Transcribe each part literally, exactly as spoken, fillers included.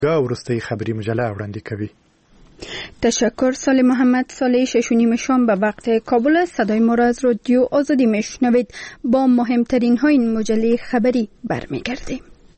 وروستۍ خبری مجله وړاندې کوي. تشکر. سال محمد سال شش و نیم شام به وقت کابل. صدای ما را از رادیو آزادی میشنوید. با مهمترین های این مجله خبری برمیگردیم.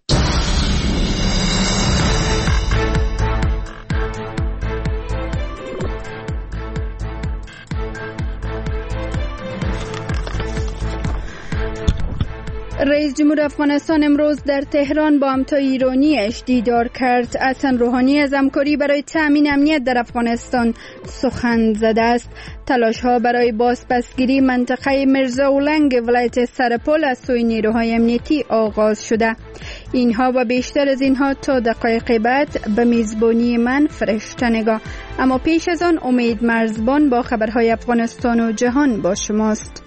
رئیس جمهور افغانستان امروز در تهران با همتای ایرانیش دیدار کرد. حسن روحانی از همکاری برای تأمین امنیت در افغانستان سخن زده است. تلاش‌ها برای بازپسگیری منطقه مرزاولنگ ولایت سرپل از سوی نیروهای امنیتی آغاز شده. اینها و بیشتر از اینها تا دقایق بعد به میزبانی من فرشته نگاه. اما پیش از آن امید مرزبان با خبرهای افغانستان و جهان با شماست.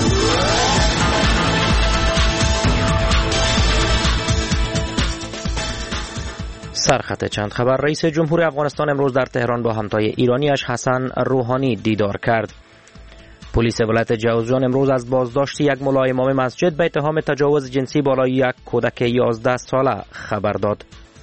سرخط چند خبر. رئیس جمهور افغانستان امروز در تهران با همتای ایرانیش حسن روحانی دیدار کرد. پلیس ولایت جوزجان امروز از بازداشت یک ملا امام مسجد به اتهام تجاوز جنسی بالای یک کودک یازده ساله خبر داد.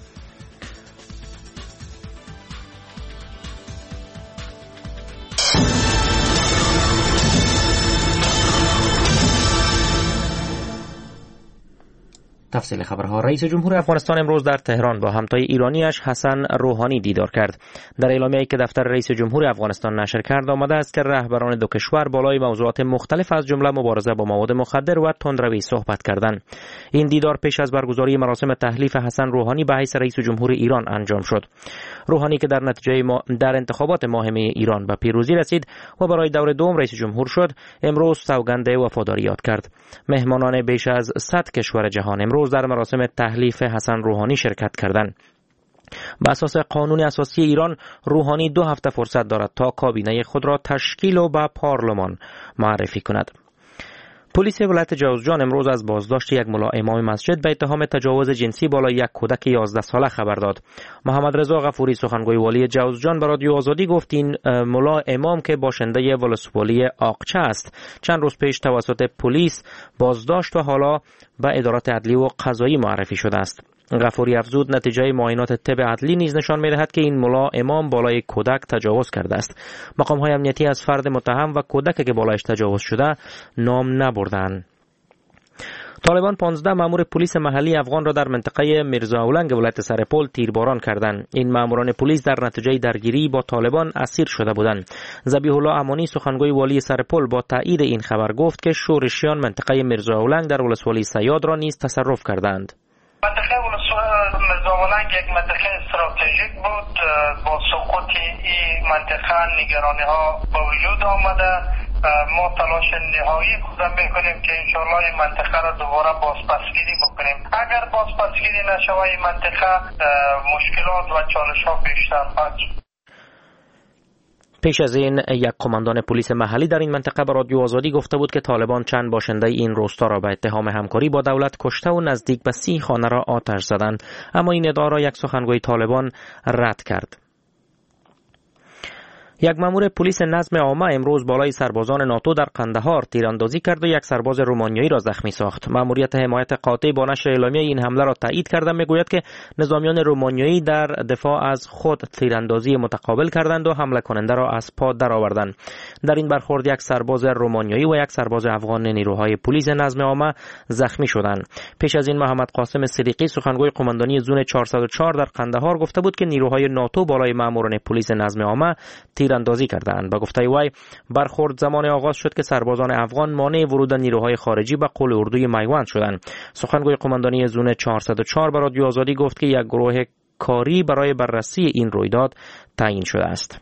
تفصیل خبرها. رئیس جمهور افغانستان امروز در تهران با همتای ایرانیش حسن روحانی دیدار کرد. در اعلامیه‌ای که دفتر رئیس جمهور افغانستان نشر کرد آمده است که رهبران دو کشور بالای موضوعات مختلف از جمله مبارزه با مواد مخدر و تندروی صحبت کردند. این دیدار پیش از برگزاری مراسم تحلیف حسن روحانی به حیث رئیس جمهور ایران انجام شد. روحانی که در نتیجه ما در انتخابات ماهمه ایران به پیروزی رسید و برای دور دوم رئیس جمهور شد، امروز سوگند وفاداری یاد کرد. مهمانان بیش از صد کشور جهان امروز در مراسم تحلیف حسن روحانی شرکت کردند. به اساس قانون اساسی ایران روحانی دو هفته فرصت دارد تا کابینه خود را تشکیل و به پارلمان معرفی کند. پلیس ولایت جوزجان امروز از بازداشت یک ملا امام مسجد به اتهام تجاوز جنسی بالای یک کودک یازده ساله خبر داد. محمد رضا غفوری سخنگوی والی جوزجان به رادیو آزادی گفت این ملا امام که باشنده ولسوالی آقچه است چند روز پیش توسط پلیس بازداشت و حالا به ادارات عدلی و قضایی معرفی شده است. غفوری افزود نتیجه معاینات طب عدلی نیز نشان می‌دهد که این ملا امام بالای کودک تجاوز کرده است. مقام‌های امنیتی از فرد متهم و کودک که بالایش تجاوز شده نام نبردند. طالبان پانزده مأمور پلیس محلی افغان را در منطقه مرزاولنگ ولایت سرپل تیرباران کردند. این مأموران پلیس در نتیجه درگیری با طالبان اسیر شده بودند. ذبیح الله امانی سخنگوی والی سرپل با تایید این خبر گفت که شورشیان منطقه مرزاولنگ در ولسوالی صیاد را نیز تصرف کردند. منطقه مرزاولنگ یک منطقه استراتژیک بود. با سقوط این منطقه نگرانی ها به وجود آمده. ما تلاش نهایی خودم میکنیم که انشاءالله این منطقه را دوباره بازپسگیری بکنیم. اگر بازپسگیری نشود این منطقه مشکلات و چالش ها بیشتر خواهد شد. پیش از این یک قماندان پلیس محلی در این منطقه به رادیو آزادی گفته بود که طالبان چند باشنده این روستا را به اتهام همکاری با دولت کشته و نزدیک به سی خانه را آتش زدند، اما این ادعا را یک سخنگوی طالبان رد کرد. یک مأمور پلیس نظم عامه امروز بالای سربازان ناتو در قندهار تیراندازی کرد و یک سرباز رومانیایی را زخمی ساخت. مأموریت حمایت قاطع با نشر اعلامیه این حمله را تایید کرده میگوید که نظامیان رومانیایی در دفاع از خود تیراندازی متقابل کردند و حمله کننده را از پا درآوردند. در این برخورد یک سرباز رومانیایی و یک سرباز افغان نیروهای پلیس نظم عامه زخمی شدند. پیش از این محمد قاسم صدیقی سخنگوی قماندانی زون چهارصد و چهار در قندهار گفته بود که نیروهای ناتو بالای مأموران پلیس نظم عامه تیراندازی کردند. با گفته وی برخورد زمان آغاز شد که سربازان افغان مانع ورود نیروهای خارجی به قول اردوی میوند شدند. سخنگوی قماندانی زون چهارصد و چهار به رادیو آزادی گفت که یک گروه کاری برای بررسی این رویداد تعیین شده است.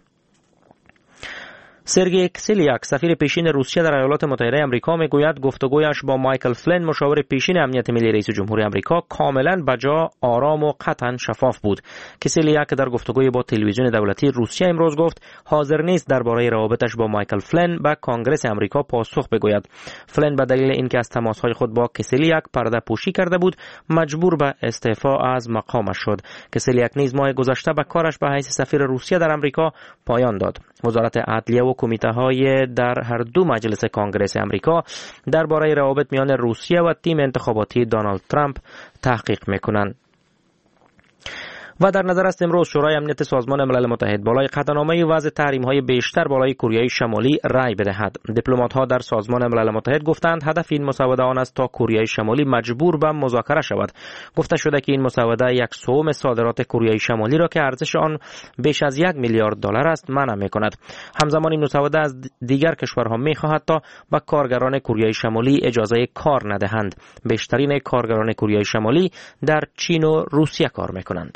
سرگئی کسلیاک سفیر پیشین روسیه در ایالات متحده آمریکا میگوید گفتگویش با مایکل فلین مشاور پیشین امنیت ملی رئیس جمهوری آمریکا کاملا بجا، آرام و قطعا شفاف بود. کسلیاک در گفتگوی با تلویزیون دولتی روسیه امروز گفت حاضر نیست درباره روابطش با مایکل فلین به کنگره آمریکا پاسخ بگوید. فلین به دلیل اینکه از تماس‌های خود با کسلیاک پرده پوشی کرده بود مجبور به استعفا از مقامش شد. کسلیاک نیز ماه گذشته به کارش به حیث سفیر روسیه در آمریکا پایان داد. وزارت عدلیه و کمیته‌های در هر دو مجلس کنگره آمریکا درباره روابط میان روسیه و تیم انتخاباتی دونالد ترامپ تحقیق می‌کنند. و در نظر است امروز شورای امنیت سازمان ملل متحد بالای قطعنامه وضع تحریم‌های بیشتر بالای کره شمالی رأی بدهد. دیپلمات‌ها در سازمان ملل متحد گفتند هدف این مسوده آن است تا کره شمالی مجبور به مذاکره شود. گفته شده که این مسوده یک سوم صادرات کره شمالی را که ارزش آن بیش از یک میلیارد دلار است منع می‌کند. همزمان این مسوده از دیگر کشورها می‌خواهد تا به کارگران کره شمالی اجازه کار ندهند. بیشترین کارگران کره شمالی در چین و روسیه کار می‌کنند.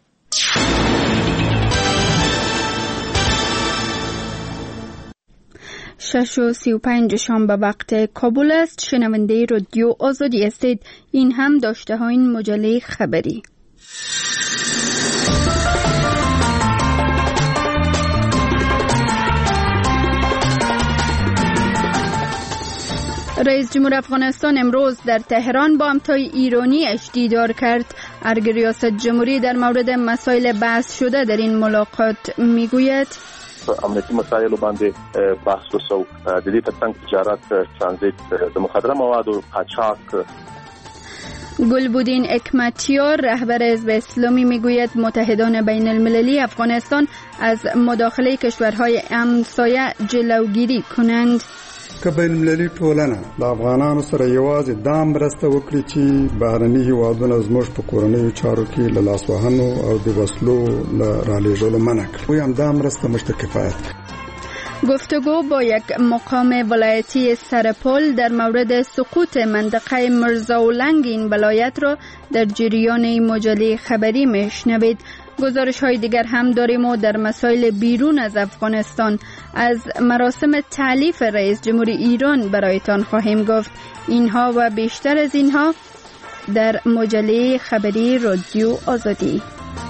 شش و سی و پنج شام به وقت کابل است. شنونده رادیو آزادی هستید. این هم داشته ها این مجله خبری. رئیس جمهور افغانستان امروز در تهران با همتای ایرانی اش دیدار کرد. ارگ ریاست جمهوری در مورد مسائل بحث شده در این ملاقات میگوید امنیتی مسائل باندې بحث وشو. د دې ترڅنګ تجارت، ترانزیت د مخدره موادو، قاچاق. گلبودین حکمتیار رهبر حزب اسلامی میگوید متحدان بین المللی افغانستان از مداخله کشورهای همسایه جلوگیری کنند. که بین المللي ټولنه د افغانانو سره یوازې دا مرسته وکړي چې بهرني هیوادونه زموږ په کورنیو چارو کې له لاسوهنو او د وسلو له رالېږلو منع کړي. وی هم دا مرسته موږ ته کفایت کوي. گفتگو با یک مقام ولایتی سرپل در مورد سقوط منطقه مرزاولنگ این ولایت را در جریان مجله خبری میشنوید. گزارش های دیگر هم داریم و در مسائل بیرون از افغانستان از مراسم تألیف رئیس جمهور ایران برایتان خواهیم گفت. اینها و بیشتر از اینها در مجله خبری رادیو آزادی.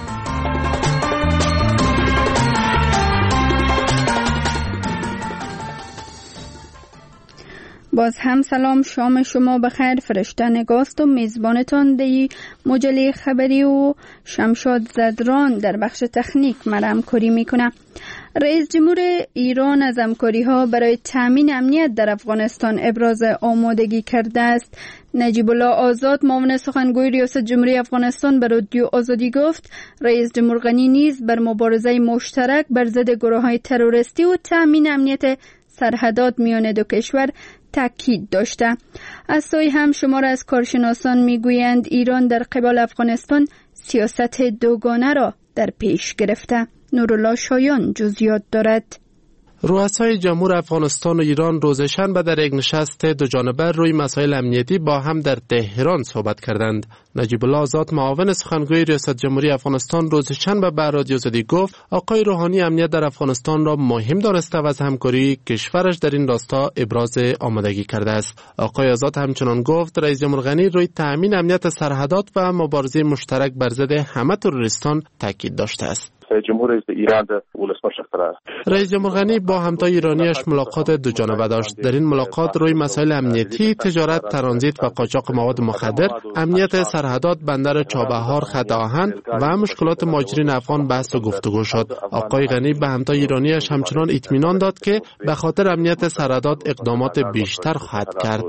باز هم سلام، شام شما بخیر. فرشته نگاست و میزبانتان دی مجله خبری و شمشاد زدران در بخش تکنیک مرا همکاری میکنه. رئیس جمهور ایران از همکاری ها برای تامین امنیت در افغانستان ابراز آمادگی کرده است. نجیب الله آزاد معاون سخنگوی ریاست جمهوری افغانستان به رادیو آزادی گفت رئیس جمهور غنی نیز بر مبارزه مشترک بر ضد گروه‌های تروریستی و تامین امنیت سرحدات میان دو کشور تاکید داشته. از سوی هم شمار از کارشناسان میگویند ایران در قبال افغانستان سیاست دوگانه را در پیش گرفته. نورالله شایان جزئیات دارد. رؤسای جمهور افغانستان و ایران روز شنبه در یک نشست دوجانبه روی مسائل امنیتی با هم در تهران صحبت کردند. نجیب الله آزاد معاون سخنگوی ریاست جمهوری افغانستان روز شنبه به رادیو آزادی گفت آقای روحانی امنیت در افغانستان را مهم دانسته و از همکاری کشورش در این راستا ابراز آمادگی کرده است. آقای آزاد همچنان گفت رئیس جمهور غنی روی تأمین امنیت سرحدات و مبارزه مشترک بر ضد همه تروریستان تاکید داشته است. جمهور ایران د ولسمشر سره رئیس جمهور غنی با همتای ایرانیش ملاقات دوجانبه داشت. در این ملاقات روی مسائل امنیتی، تجارت، ترانزیت و قاچاق مواد مخدر، امنیت سرحدات، بندر چابهار، خط آهن و مشکلات مهاجرین افغان بحث و گفتگو شد. آقای غنی به همتای ایرانیش همچنان اطمینان داد که به خاطر امنیت سرحدات اقدامات بیشتر خواهد کرد.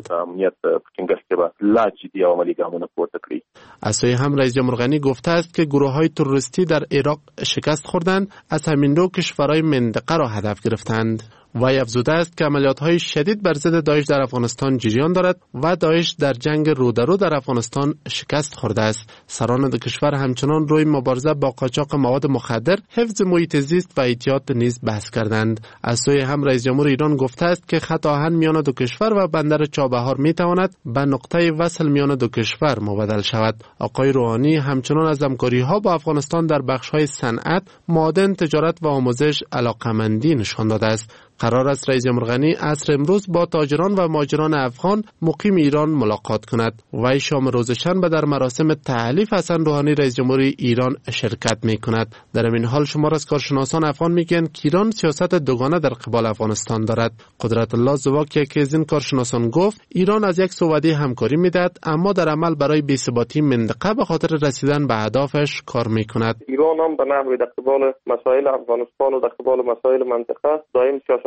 از سوی هم رئیس جمهور غنی گفته است که گروه‌های تروریستی در عراق شکست خوردند، از همین رو کشورهای منطقه را هدف گرفتند. وی افزوده است که عملیات‌های شدید بر ضد داعش در افغانستان جریان دارد و داعش در جنگ رودرو در افغانستان شکست خورده است. سران دو کشور همچنان روی مبارزه با قاچاق مواد مخدر، حفظ محیط زیست و احتیاط نیز بحث کردند. از سوی هم رئیس جمهور ایران گفته است که خط آهن میان دو کشور و بندر چابهار میتواند به نقطه وصل میان دو کشور مبدل شود. آقای روحانی همچنان از همکاری‌ها با افغانستان در بخش‌های صنعت، معادن، تجارت و آموزش علاقه‌مندی نشان داده است. قرار است رئیس جمهور غنی عصر امروز با تاجران و مهاجران افغان مقیم ایران ملاقات کند. وی شام روز شنبه در مراسم تألیف حسن روحانی رئیس جمهوری ایران شرکت می کند. در این حال شمار از کارشناسان افغان میگویند که ایران سیاست دوگانه در قبال افغانستان دارد. قدرت الله زواک یکی از این کارشناسان گفت ایران از یک سو وعده همکاری میدهد اما در عمل برای بی‌ثباتی منطقه به خاطر رسیدن به اهدافش کار میکند. ایران هم به نحوی در قبال مسائل افغانستان و در قبال مسائل منطقه دائم سیاست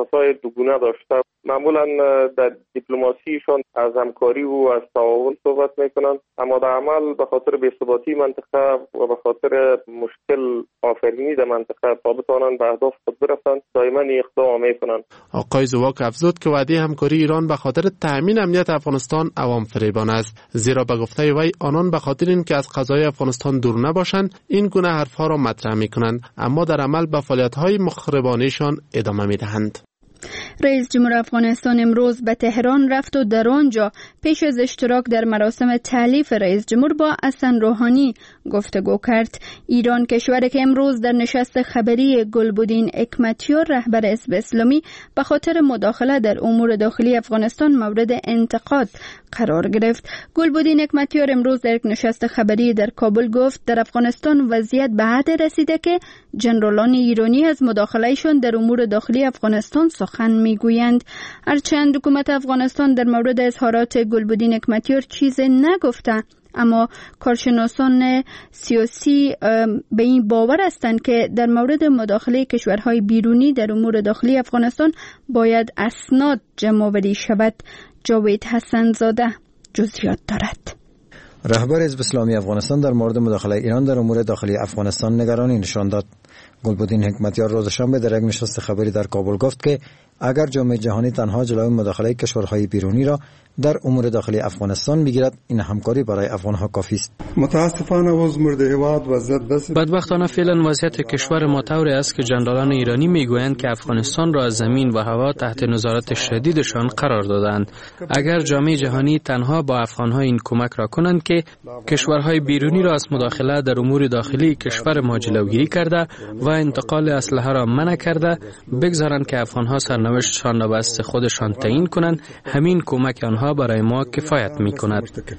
تماس‌های دوگانه داشته. معمولا در دیپلماسیشان از همکاری و از تعاون صحبت میکنند، اما در عمل به خاطر بی‌ثباتی منطقه و به خاطر مشکل آفرینی در منطقه تا بتوانند به اهداف خود برسند دائما اقدام میکنند. آقای زواک افزود که وعده همکاری ایران به خاطر تأمین امنیت افغانستان عوام فریبان است، زیرا به گفته وی آنان به خاطر اینکه از قضای افغانستان دور نباشند این گونه حرفها را مطرح میکنند، اما در عمل به فعالیت‌های مخربانه‌شان ادامه میدهند. رئیس جمهور افغانستان امروز به تهران رفت و در آنجا پیش از اشتراک در مراسم تألیف رئیس جمهور با حسن روحانی گفتگو کرد. ایران کشوری که امروز در نشست خبری گلبدین حکمتیار رهبر حزب اسلامی به خاطر مداخله در امور داخلی افغانستان مورد انتقاد قرار گرفت. گلبدین حکمتیار امروز در یک نشست خبری در کابل گفت در افغانستان وضعیت به حد رسیده که ژنرالان ایرانی از مداخلهشان در امور داخلی افغانستان سخن میگویند. هرچند حکومت افغانستان در مورد اظهارات گلبدین حکمتیار چیزی نگفته، اما کارشناسان سیاسی به این باور هستند که در مورد مداخله کشورهای بیرونی در امور داخلی افغانستان باید اسناد جمع آوری شود. جاوید حسن زاده جزئیات دارد. رهبر حزب اسلامی افغانستان در مورد مداخله ایران در امور داخلی افغانستان نگرانی نشان داد. گلبدین حکمتیار روز شنبه در یک نشست خبری در کابل گفت که اگر جامعه جهانی تنها جلوی مداخله کشورهای بیرونی را در امور داخلی افغانستان بگیرد، این همکاری برای افغانها کافی است. متاسفانه وضع هیواد وضعیت دست بدبختانه فعلا وضعیت کشور ما طوری است که جنرالان ایرانی میگویند که افغانستان را از زمین و هوا تحت نظارت شدیدشان قرار دادند. اگر جامعه جهانی تنها با افغانها این کمک را کنند که کشورهای بیرونی را از مداخله در امور داخلی کشور ما جلوگیری کرده و انتقال اسلحه را منع کرده، بگذارند که افغانها سرنوشتشان را به دست خودشان تعیین کنند، همین کمک آنها برای ما کفایت می‌کند.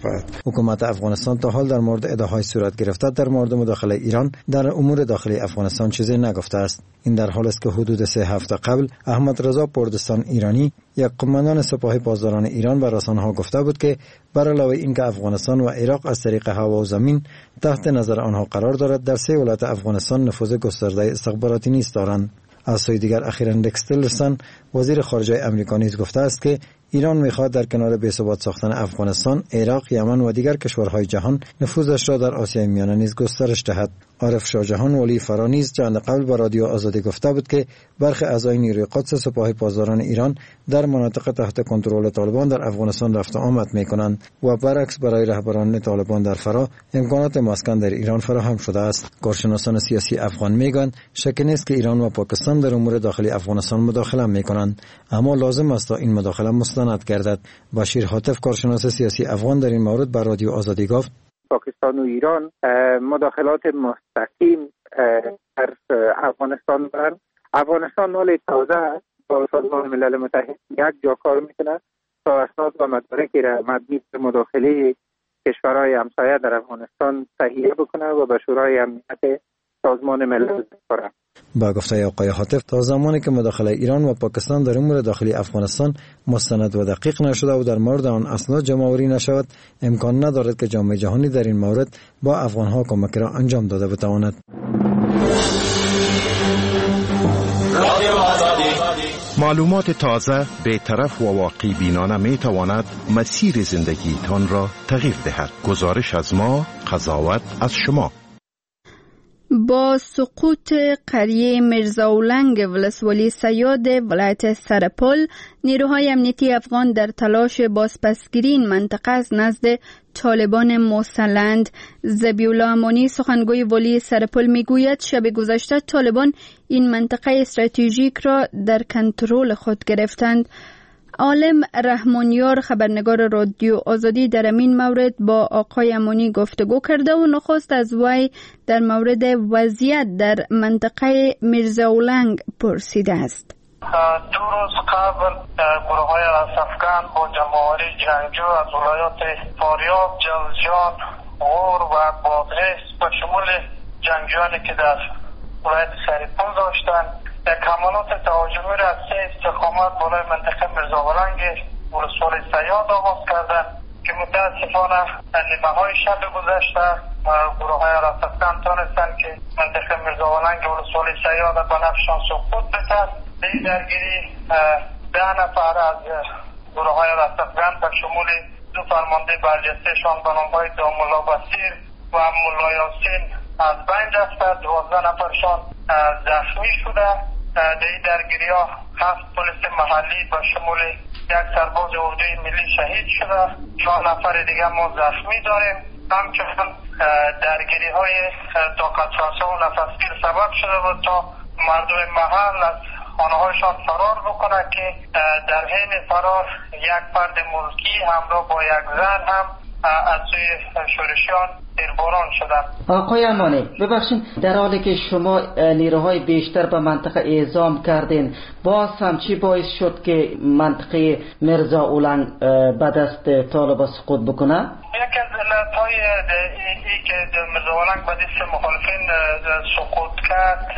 حکومت افغانستان تا حال در مورد ادعاهای صورت گرفته در مورد مداخله ایران در امور داخلی افغانستان چیزی نگفته است. این در حالی است که حدود سه هفته قبل احمد رضا پردستان ایرانی، یک قماندان سپاه پاسداران ایران، به رسانه‌ها گفته بود که بر علاوه اینکه افغانستان و عراق از طریق هوا و زمین تحت نظر آنها قرار دارد، در سه ولایت افغانستان نفوذ گسترده استخباراتی نیز دارند. از سوی دیگر اخیراً رکس تیلرسون وزیر خارجه آمریکا نیز گفته است که ایران می‌خواهد در کنار بی‌ثبات ساختن افغانستان، عراق، یمن و دیگر کشورهای جهان نفوذش را در آسیای میانه نیز گسترش دهد. عارف شاهجهان ولی فرا نیز چند قبل به رادیو آزادی گفته بود که برخی اعضای نیروی قدس سپاه پاسداران ایران در مناطق تحت کنترل طالبان در افغانستان رفت و آمد می‌کنند و برعکس برای رهبران طالبان در فرا امکانات مسکن در ایران فراهم شده است. کارشناسان سیاسی افغان میگویند شک نیست که ایران و پاکستان در امور داخلی افغانستان مداخله می‌کنند، اما لازم است تا این مداخله مستند گردد. بشیر حاتف کارشناس سیاسی افغان در این مورد به رادیو آزادی گفت پاکستان و ایران مداخلات مستقیم در افغانستان دارند. افغانستان مال تازه با سازمان ملل متحد یک جا کار میکنه تا اسناد و مدارکی را مبنی بر مداخله کشورهای همسایه در افغانستان تهیه بکنه و به شورای امنیت سازمان ملل بسپاره. با گفته آقای حاتف تا زمانی که مداخله ایران و پاکستان در امور داخلی افغانستان مستند و دقیق نشده و در مورد آن اسناد جمع آوری نشود، امکان ندارد که جامعه جهانی در این مورد با افغانها کمک را انجام داده بتواند. معلومات تازه، بی‌طرف و واقع بینانه می تواند مسیر زندگیتان را تغییر دهد. گزارش از ما، قضاوت از شما. با سقوط قریه مرزاولنگ ولسوالی سیاد ولایت سرپل، نیروهای امنیتی افغان در تلاش بازپسگیری این منطقه از نزد طالبان مسلند. ذبیح‌الله امانی سخنگوی ولی سرپل میگوید شب گذشته طالبان این منطقه استراتژیک را در کنترل خود گرفتند. عالم رحمانیار خبرنگار رادیو آزادی در این مورد با آقای امانی گفتگو کرده و نخست از وی در مورد وضعیت در منطقه مرزاولنگ پرسیده است. دو روز قبل گروه های افغان با جمع‌آوری جنگجو از ولایات فاریاب، جوزجان، غور و بادغیس به شمول جنگجویانی که در ولایت سرپل داشتند یک حملات تهاجمی را از سه استقامت بالای منطقه مرزاولنگ ولسوالی سیاد آغاز کردند که متاسفانه نیمه های شب گذشته گروه های افغان تانستند که منطقه مرزاولنگ ولسوالی سیاد به نفشان سقوط بدهد این درگیری ده نفر از گروه های رستفگن به شمول دو فرمانده برجستهشان به نامهای دامولا بسیر و مولا یاسین از بین رفته، دوازده نفرشان زخمی شده. در این درگیری ها هفت پلیس محلی به شمول یک سرباز اردوی ملی شهید شده، چهار نفر دیگه ما زخمی داریم. همچنین درگیری های طاقت فرسا و نفسگیر سبب شده بود تا مردم محل از خانه‌هایشان فرار بکنه که در حین فرار یک فرد ملکی همراه با یک زن هم از سوی شورشیان تیرباران شدند. آقای امانی ببخشید، در حالی که شما نیروهای بیشتر به منطقه اعزام کردین، باز هم چی باعث شد که منطقه مرزا اولنگ به دست طالبان سقوط بکنه؟ یکی از علتهای ای که مرزا اولنگ به دست مخالفین سقوط کرد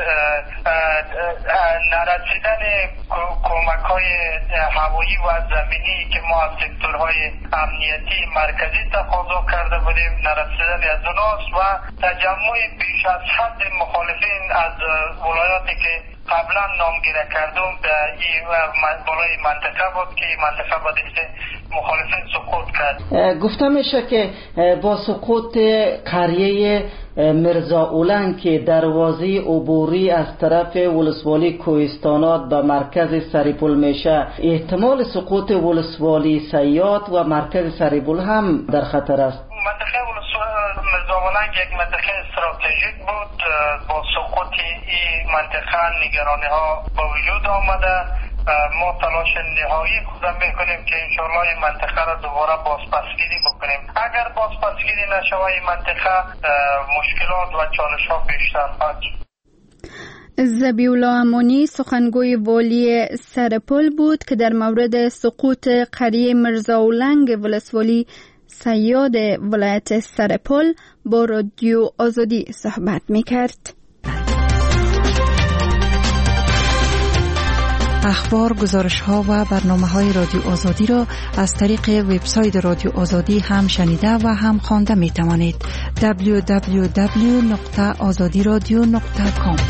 نرسیدن کمک های هوایی و زمینی که ما از سکتورهای امنیتی مرکزی تقاضا کرده بودیم نرسیدن از اوناست و تجمع بیش از حد مخالفین از ولایاتی که قبلا نامگیره کردم در این بالای منطقه بود که منطقه با دست مخالفین سقوط کرد. گفته میشه که با سقوط قریه مرزا اولنگ که دروازه عبوری از طرف ولسوالی کوهستانات به مرکز سریپول میشه، احتمال سقوط ولسوالی سیاد و مرکز سریپول هم در خطر است. منطقه مرزا اولنگ یک منطقه استراتژیک بود. با سقوط این منطقه نگرانی ها با وجود آمده. ما تلاش نهایی خودم میکنیم که انشاءالله این منطقه را دوباره بازپسگیری بکنیم. اگر بازپسگیری نشود این منطقه مشکلات و چالش ها بیشتر خواهد شد. ذبیح‌الله امانی سخنگوی والی سرپل بود که در مورد سقوط قریه مرزا اولنگ ولسوالی سیاد ولایت سرپل با رادیو آزادی صحبت میکرد. اخبار، گزارش‌ها و برنامه‌های رادیو آزادی را از طریق وبسایت رادیو آزادی هم شنیده و هم خوانده می‌توانید. دبلیو دبلیو دبلیو نقطه آزادی رادیو نقطه کام.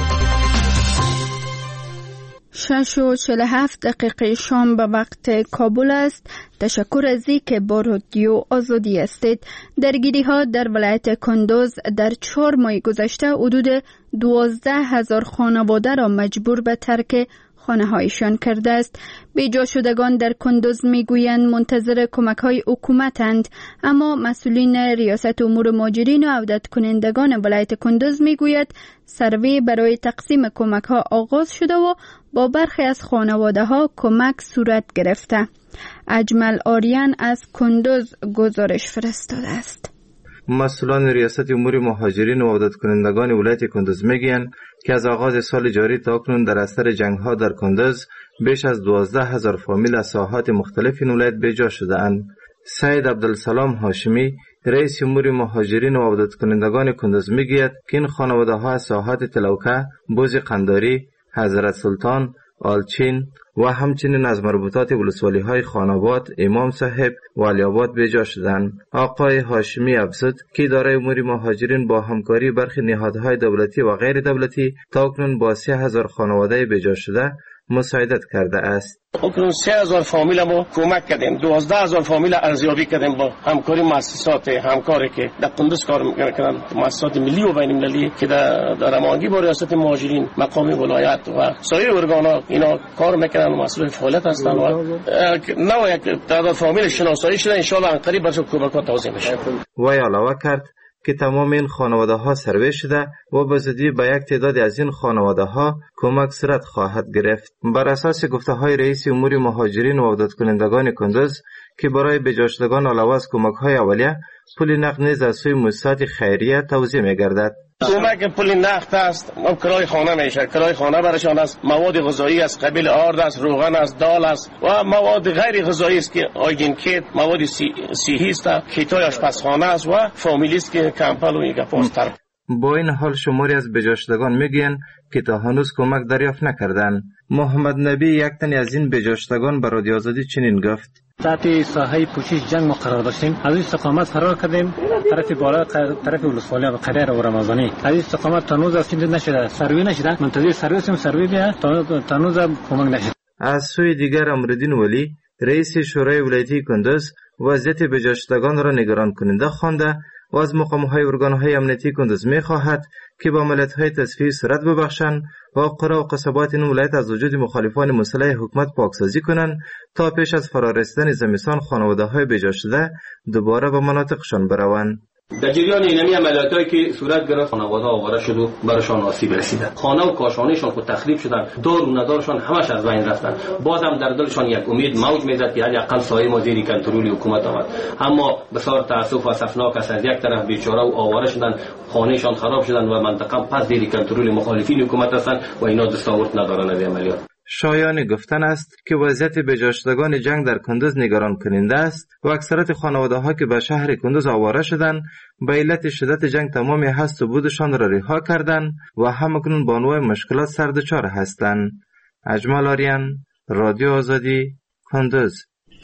شش و چهل و هفت دقیقه شام به وقت کابل است. تشکر از اینکه با رادیو آزادی هستید. درگیری ها در ولایت کندوز در چهار ماه گذشته حدود دوازده هزار خانواده را مجبور به ترک خانه هایشان کرده است. بیجا شدگان در کندوز میگویند منتظر کمک های حکومتند، اما مسئولین ریاست امور مهاجرین و عودت کنندگان ولایت کندوز میگوید سروی برای تقسیم کمک ها آغاز شده و با برخی از خانواده ها کمک صورت گرفته. اجمل آریان از کندوز گزارش فرستاده است. مسئولان ریاست امور مهاجرین و عودت کنندگان ولایت کندوز میگویند که از آغاز سال جاری تا اکنون در اثر جنگ ها در کندوز بیش از دوازده هزار فامیل از ساحات مختلف این ولایت بیجا شده اند. سید عبدالسلام هاشمی رئیس امور مهاجرین و عودت کنندگان کندوز میگوید که این خانواده ها از ساحات تلوکه، بوز قنداری، حضرت سلطان، آلچین و همچنین از مربوطات ولسوالی های خاناباد، امام صاحب و علی‌آباد بیجا شدند. آقای هاشمی افزود که اداره امور مهاجرین با همکاری برخی نهادهای دولتی و غیر دولتی تاکنون با سه هزار خانواده بیجا شده مساعدت کرده است. اکنون سه هزار فامیل ما کمک کردیم، دوازده هزار فامیل ارزیابی کردیم با همکاری مؤسسات همکاری که در کندوز کار میکنن، مؤسسات ملی و بین المللی که در در هماهنگی با ریاست مهاجرین، مقام ولایت و سایر ارگان‌ها اینا کار میکنن و مسئول فعالیت هستن و نوع یک تعداد فامیل شناسایی شده. ان شاء الله قریب بر کمک‌ها توزیع میشه. و علاوه کرد که تمام این خانواده ها سروی شده و به زودی به یک تعداد از این خانواده ها کمک صورت خواهد گرفت. بر اساس گفته های رئیس امور مهاجرین و عودت کنندگان کندوز که برای بیجا شدگان علاوه از کمک های اولیه پول نقد نیز از سوی مؤسسات خیریه توزیع می گردد. کمک پول نقد است، کرای خانه میشه، کرای خانه برشان است، مواد غذایی از قبیل آرد است، روغن است، دال است و مواد غیر غذایی است که آیدین کیت، مواد صحی است، کیتای آشپزخانه است و فامیلی است که کمپل و ایگا پوستر. با این حال شماری از بیجا شدگان میگن که تا هنوز کمک دریافت نکردند. محمد نبی یک تن از این بیجا شدگان به رادیو آزادی چنین گفت: تحت ساحه پوشش جنگ ما قرار داشتیم. از این استقامت فرار کردیم طرف بالا طرف ولسوالی و قدر و رمضانی. از این استقامت تنوز اصلا نشده، سروی نشده. منتظر سرویسیم سروی بیا تنوز کمک نشده. از سوی دیگر امرالدین ولی رئیس شورای ولایتی کندوز وضعیت بجاشتگان را نگران کننده خوانده و از مقام‌های ارگان‌های امنیتی کندوز می‌خواهد که با عملیات‌های تصفیه صورت ببخشند و قرى و قصبات این ولایت از وجود مخالفان مسلح حکومت پاکسازی کنند تا پیش از فرارسیدن زمستان خانواده‌های بجاشته دوباره به مناطقشان بروند. در جریان اینمی عملیاتایی که صورت گرفت خانواده‌ها آواره شد و برشان آسیب رسید. خانه و کاشانه‌شان خود تخریب شدن، دار و ندارشان همش از بین رفتن. باز هم در دلشان یک امید موج میزد که حداقل سایه ما زیر کنترل حکومت آمد. اما بسیار تأسف و اسفناک است، از یک طرف بیچاره و آواره شدن، خانه‌شان خراب شدن و منطقه پس زیر کنترل مخالفین حکومت هستند و اینا دستاورد ندارن از عملیات. شایان گفتن است که وضعیت بجاشتگان جنگ در کندوز نگران کننده است و اکثرت خانواده‌ها که به شهر کندوز آواره شدند به علت شدت جنگ تمام هست و بودشان را رها کردند و همکنون با انواع مشکلات سردچار هستند. اجمل آریان، رادیو آزادی، کندوز.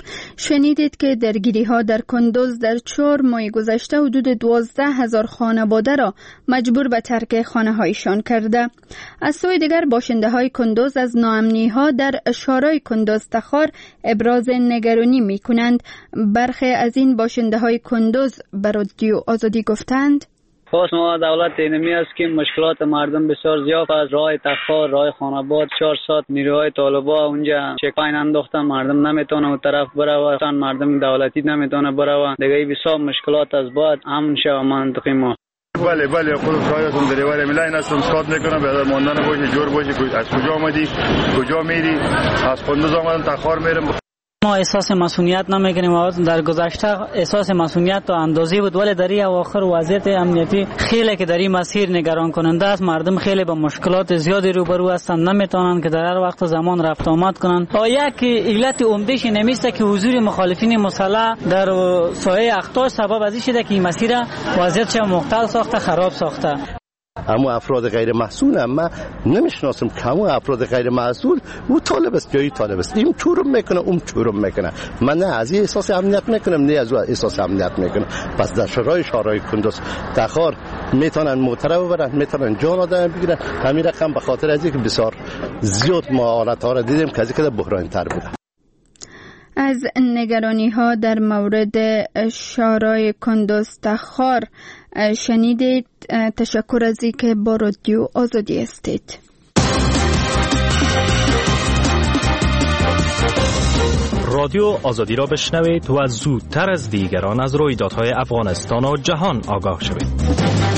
شنیدید که درگیری ها در کندوز در چهار ماه گذشته حدود دوازده هزار خانواده را مجبور به ترک خانه هایشان کرده. از سوی دیگر باشنده های کندوز از ناامنی ها در شورای کندوز تخار ابراز نگرانی می کنند. برخی از این باشنده های کندوز به رادیو آزادی گفتند خواست ما دولت اینمی است که مشکلات مردم بسیار زیاد است. راه تخار، راه خاناباد، چهار ساعت نیروهای طالبا اونجا چکاین انداختن، مردم نمیتونه اون طرف بره، مردم دولتی نمیتونه بره. دیگه بسیار مشکلات از بعد امن شو منطقه ما. بله بله خود شایدتون دریور ملاین هستم، سکات میکنم به ماندن باشه جور باشه. از کجا آمدی کجا میری؟ از کندوز آمدم تخار میرم. ما احساس مسئولیت نمیکنیم و در گذشته احساس مسئولیت تا اندازه بود، ولی در این اواخر وضعیت امنیتی خیلی که در این مسیر نگران کننده است. مردم خیلی با مشکلات زیادی روبرو هستند، نمیتونن که در هر وقت زمان رفت آمد کنن. و یک علت عمده‌اش نمیسته که حضور مخالفین مسلح در سایه اخطار سبب از این شده که این مسیر وضعیتش مختل ساخته، خراب ساخته. اما افراد غیر مسئول هم من نمیشناسم که همون افراد غیر مسئول او طالب است جایی طالب است، این چورم میکنه اون چورم میکنه. من نه از این احساس امنیت میکنم نه از اون احساس امنیت میکنم. پس در شورای شورای کندوز تخار میتونن موتره ببرن، میتونن جان آدم بگیرن. همین رقم به خاطر از اینکه بسیار زیاد ما حالت ها را دیدیم که از اینکه بحرانی تر بوده. از نگرانی ها در مورد شورای کندوز تخار شنیدید. تشکر از اینکه با رادیو آزادی هستید. رادیو آزادی را بشنوید و زودتر از دیگران از رویدادهای افغانستان و جهان آگاه شوید.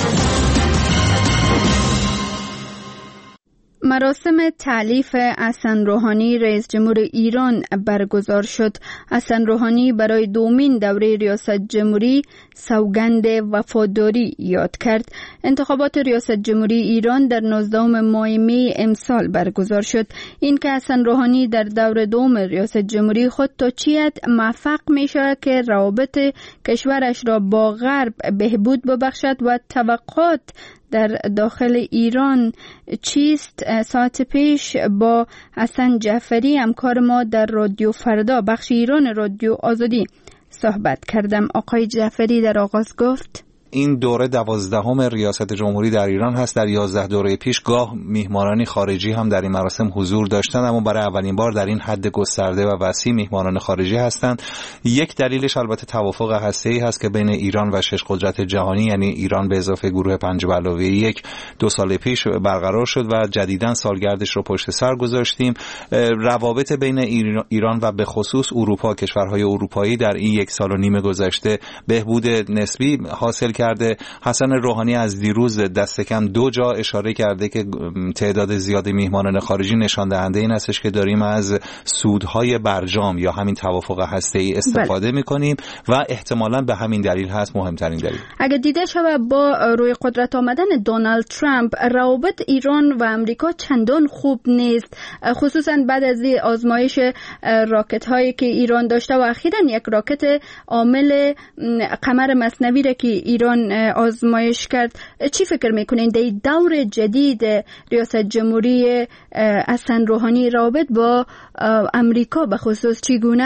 مراسم تألیف حسن روحانی رئیس جمهور ایران برگزار شد. حسن روحانی برای دومین دوره ریاست جمهوری سوگند وفاداری یاد کرد. انتخابات ریاست جمهوری ایران در نوزدهم ماه می امسال برگزار شد. این که حسن روحانی در دور دوم ریاست جمهوری خود تا چی حد موفق می شود که روابط کشورش را با غرب بهبود ببخشد و توقعات در داخل ایران چیست؟ ساعت پیش با حسن جعفری همکار ما در رادیو فردا بخش ایران رادیو آزادی صحبت کردم. آقای جعفری در آغاز گفت این دوره دوازدهم ریاست جمهوری در ایران هست. در یازده دوره پیش گاه میهمانانی خارجی هم در این مراسم حضور داشتند، اما برای اولین بار در این حد گسترده و وسیع میهمانان خارجی هستند. یک دلیلش البته توافق هسته‌ای هست که بین ایران و شش قدرت جهانی، یعنی ایران به اضافه گروه پنج به علاوه یک، دو سال پیش برقرار شد و جدیداً سالگردش رو پشت سر گذاشتیم. روابط بین ایران و به خصوص اروپا، کشورهای اروپایی در این یک سال و نیم گذشته بهبود نسبی حاصل کرده. حسن روحانی از دیروز دست کم دو جا اشاره کرده که تعداد زیاد میهمانان خارجی نشان دهنده این هستش که داریم از سودهای برجام یا همین توافق هسته‌ای استفاده می‌کنیم و احتمالاً به همین دلیل هست مهمترین دلیل. اگر دیده شود با روی قدرت آمدن دونالد ترامپ روابط ایران و امریکا چندان خوب نیست، خصوصا بعد از آزمایش راکت هایی که ایران داشته و اخیراً یک راکت عامل قمر مصنوعی را که ایران آزمایش کرد. چی فکر میکنین در دور جدید ریاست جمهوری حسن روحانی روابط با امریکا به خصوص چگونه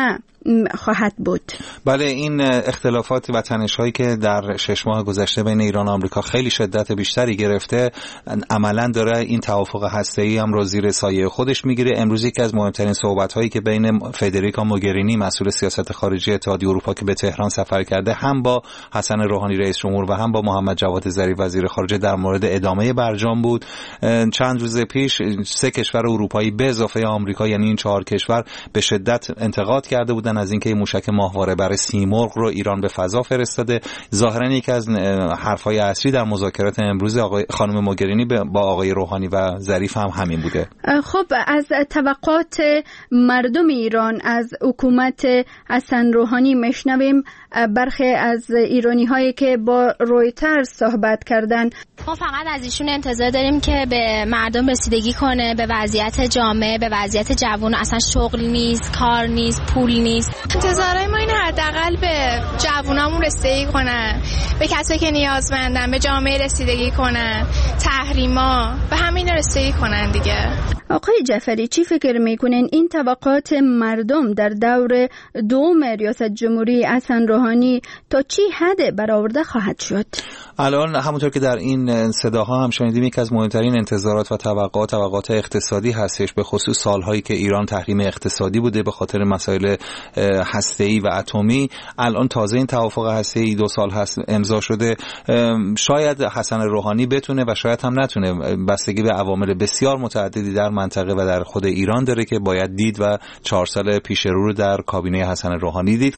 خواهد بود. بله، این اختلافات و تنش‌هایی که در شش ماه گذشته بین ایران و آمریکا خیلی شدت بیشتری گرفته، عملاً داره این توافق هسته‌ای هم رو زیر سایه خودش میگیره. امروز یکی از مهمترین صحبت‌هایی که بین فدریکا موگرینی مسئول سیاست خارجی اتحادیه اروپا که به تهران سفر کرده، هم با حسن روحانی رئیس جمهور و هم با محمد جواد ظریف وزیر خارجه در مورد ادامه برجام بود. چند روز پیش سه کشور اروپایی به اضافه آمریکا، یعنی این چهار کشور، به شدت انتقاد کرده بودن از اینکه موشک ماهواره برای سیمرغ رو ایران به فضا فرستاده. ظاهراً یکی از حرفای اصلی در مذاکرات امروز آقای خانم موگرینی با آقای روحانی و ظریف هم همین بوده. خب، از توقعات مردم ایران از حکومت حسن روحانی میشنویم. برخی از ایرانی هایی که با رویترز صحبت کردن، ما فقط از ایشون انتظار داریم که به مردم رسیدگی کنه، به وضعیت جامعه، به وضعیت جوان. اصلا شغل نیست، کار نیست، پول نیست. انتظارای ما اینه حداقل به جوونامون رسیدگی کنن، به کسایی که نیازمندن، به جامعه رسیدگی کنن، تحریما، به همین رسیدگی کنن دیگه. آقای جعفری، چی فکر میکنین این توقعات مردم در دور دوم ریاست جمهوری حسن روحانی تا چی حد برآورده خواهد شد؟ الان همونطور که در این صداها هم شنیدیم، یکی از مهمترین انتظارات و توقعات توقعات اقتصادی هستش، به خصوص سالهایی که ایران تحریم اقتصادی بوده به خاطر مسائل هسته‌ای و اتمی. الان تازه این توافق هسته‌ای دو سال هست امضا شده. شاید حسن روحانی بتونه و شاید هم نتونه، بستگی به عوامل بسیار متعددی در منطقه و در خود ایران داره که باید دید و چهار سال پیش رو رو در کابینه حسن روحانی دید.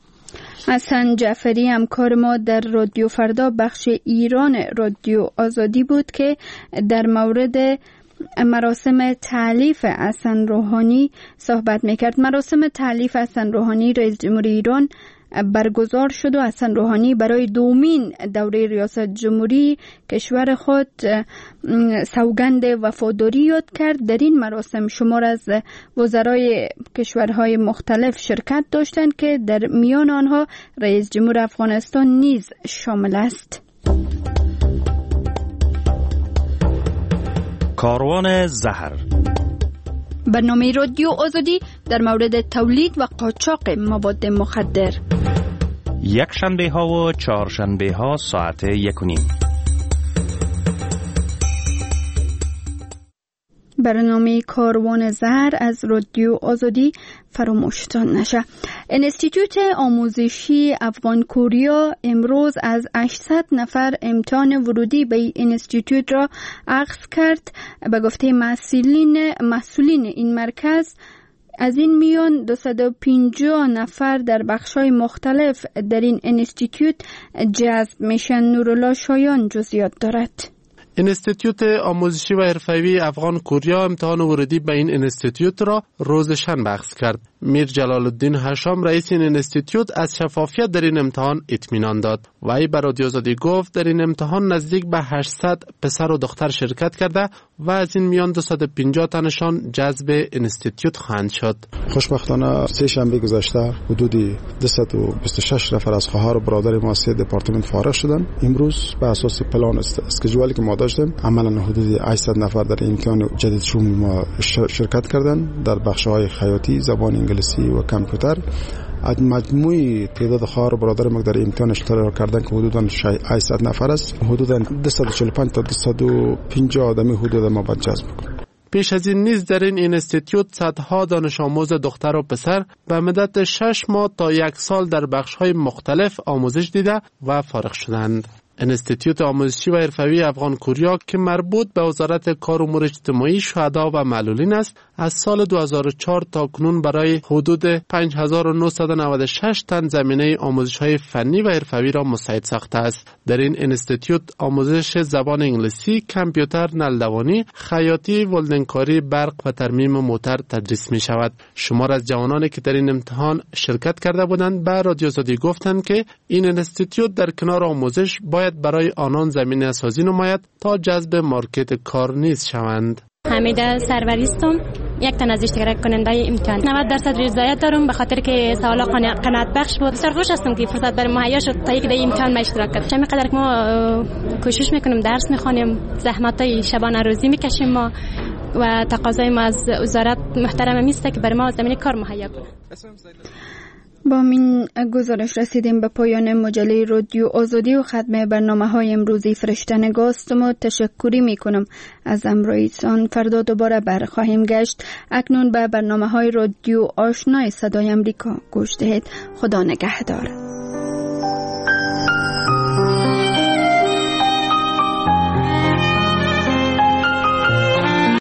حسن جعفری همکار ما در رادیو فردا بخش ایران رادیو آزادی بود که در مورد مراسم تألیف حسن روحانی صحبت میکرد. مراسم تألیف حسن روحانی رئیس جمهوری ایران برگزار شد و حسن روحانی برای دومین دوره ریاست جمهوری کشور خود سوگند وفاداری یاد کرد. در این مراسم شمار از وزرای کشورهای مختلف شرکت داشتند که در میان آنها رئیس جمهور افغانستان نیز شامل است. کاروان زهر، برنامه رادیو آزادی در مورد تولید و قاچاق مواد مخدر، یک شنبه ها و چهار شنبه ها ساعت یک و نیم. برنامه کاروان زهر از رادیو آزادی فراموشتان نشه. انستیتوت آموزشی افغان کوریا امروز از هشتصد نفر امتحان ورودی به این انستیتوت را اخذ کرد. به گفته مسئولین مسئولین این مرکز، از این میان دویست و پنجاه نفر در بخش‌های مختلف در این انستیتوت جذب میشن. نورالله شایان جزئیات دارد. انستیتوت آموزشی و حرفه‌ای افغان کوریا امتحان ورودی به این انستیتوت را روز شنبه اخذ کرد. میر جلال الدین هشام رئیس این انستیتوت از شفافیت در این امتحان اطمینان داد. وی به رادیو آزادی گفت در این امتحان نزدیک به هشتصد پسر و دختر شرکت کرده و از این میان دویست و پنجاه تنشان جذب انستیتوت خواهند شد. خوشبختانه سه شنبه گذشته حدود دویست و بیست و شش نفر از خواهر و برادر ما از دپارتمنت فارغ شدند. امروز به اساس پلان اسکیجوالی که ما داشتیم عملا حدود هشتصد نفر در امتحان جدید شوم ما شرکت کردند در بخش‌های خیاطی، زبان انگلیسی و کامپیوتر. از مجموعی تعداد خواهر و برادر ما در امتحان اشتراک کردن که حدوداً هشتصد نفر است، حدوداً دویست و چهل و پنج تا دویست و پنجاه آدمی حدود ما باید جذب کنیم. پیش از این نیز در این اینستیتوت صدها دانش آموز دختر و پسر به مدت شش ماه تا یک سال در بخش‌های مختلف آموزش دیده و فارغ شدند. انستیتوت آموزشی و حرفه‌ای افغان کوریا که مربوط به وزارت کار و امور اجتماعی، شهدا و معلولین است، از سال دو هزار و چهار تا کنون برای حدود پنج هزار و نهصد و نود و شش تن زمینه آموزش‌های فنی و حرفه‌ای را مستعد ساخته است. در این انستیتوت آموزش زبان انگلیسی، کامپیوتر، نلدوانی، خیاطی، ولدنکاری، برق و ترمیم موتر تدریس می شود. شمار از جوانانی که در این امتحان شرکت کرده بودند به رادیو آزادی گفتند که این انستیتوت در کنار آموزش باید برای آنان زمینه سازی نماید تا جذب مارکت کار نیز شوند. حمیده سروریستم، یک تن از اشتراک کننده امتحان. نود درصد رضایت دارم به خاطر که سوالا قناعت بخش بود. بسیار خوش هستم که فرصت برای مهیا شد تا یک در امتحان ما اشتراک کنم. چه میقدر که ما کوشش میکنیم، درس میخوانیم، زحمتای شبانه روزی میکشیم ما و تقاضای ما از وزارت محترم میسته که برای ما زمینه کار مهیا کنه. با این گزارش رسیدیم به پایان مجله رادیو آزادی و ختم برنامه های امروزی فرشته نگاستم و تشکری می کنم از همراهیتان. فردا دوباره برخواهیم گشت. اکنون به برنامه های رادیو آشنای صدای امریکا گوش دهید. خدا نگهدار.